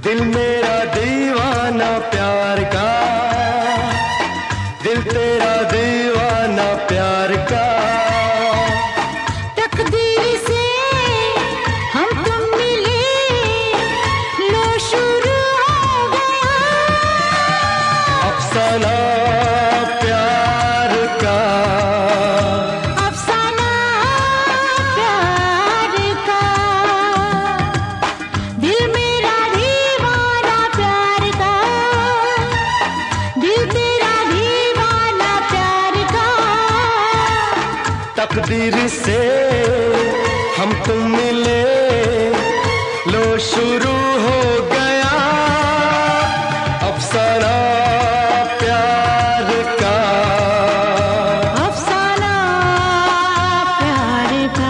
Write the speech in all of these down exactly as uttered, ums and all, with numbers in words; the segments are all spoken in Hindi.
दिल मेरा दीवाना प्यार का, दिल तेरा दीवाना प्यार का। तकदीर से हम तुम मिले, लो शुरू हो गया अफसाना प्यार का, अफसाना प्यार का। दिल मेरा दीवाना प्यार का, दिल तेरा दीवाना प्यार का। तकदीर से हम तुम मिले, लो शुरू हो गया अफसाना प्यार का, अफसाना प्यार का।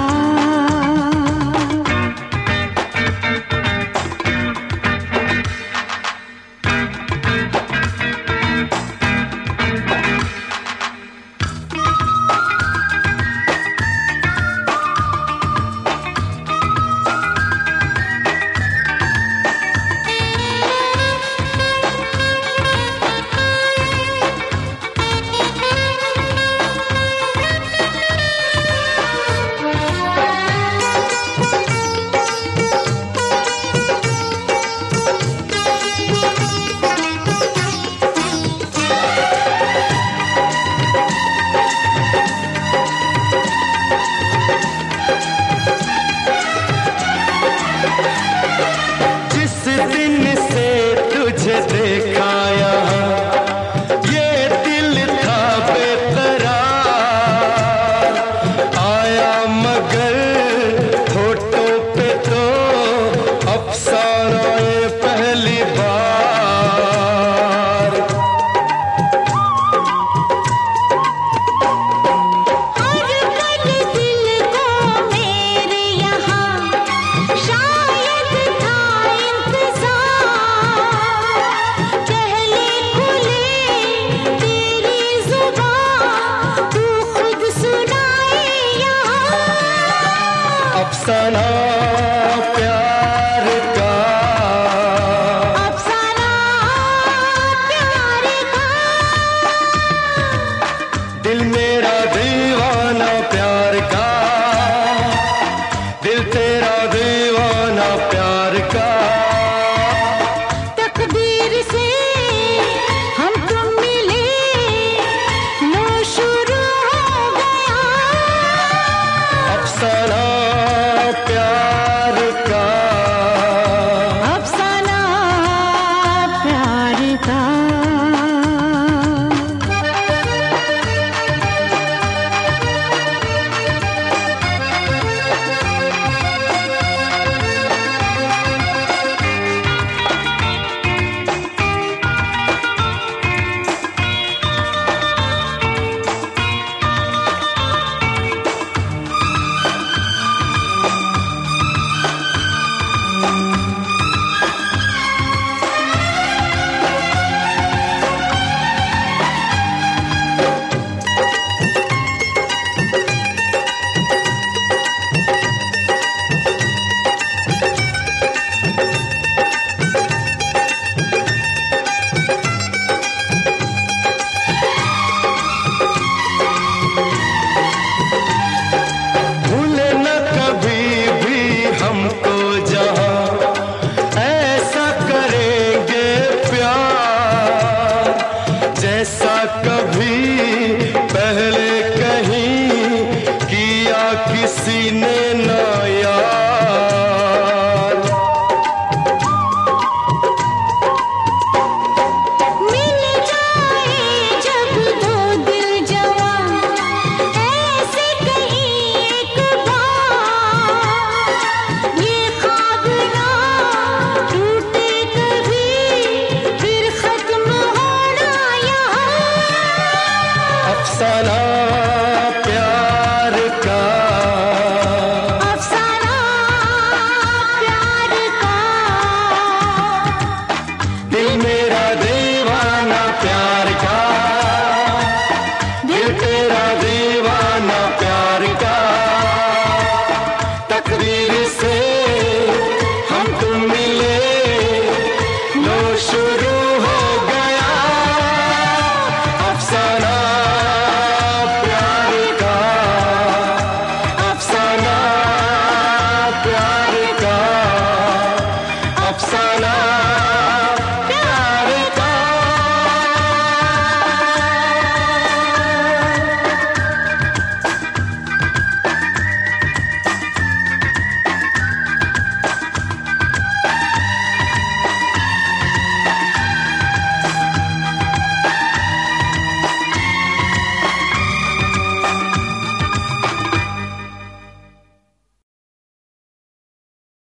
देखा यहाँ ये दिल था बेकरार, आया मगर होठों पे तो अफसाना ये पहली बार। हर पल दिल को मेरे यहाँ शायद था इंतजार, पहले खुले तेरी जुबान तू खुद सुनाए यहाँ अफसाना